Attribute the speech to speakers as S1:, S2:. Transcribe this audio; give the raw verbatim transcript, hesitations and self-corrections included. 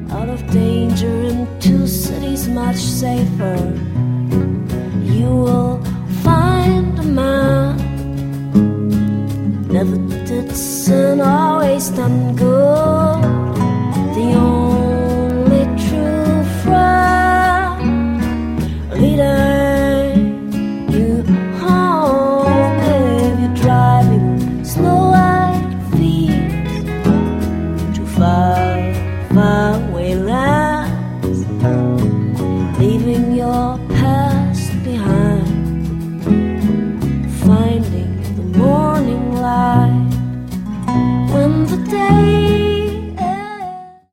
S1: out of danger into cities much safer. You will find a man never did sin, always done good. The only true friend leading you home if you're driving slow at feet to far, far away lands, leaving your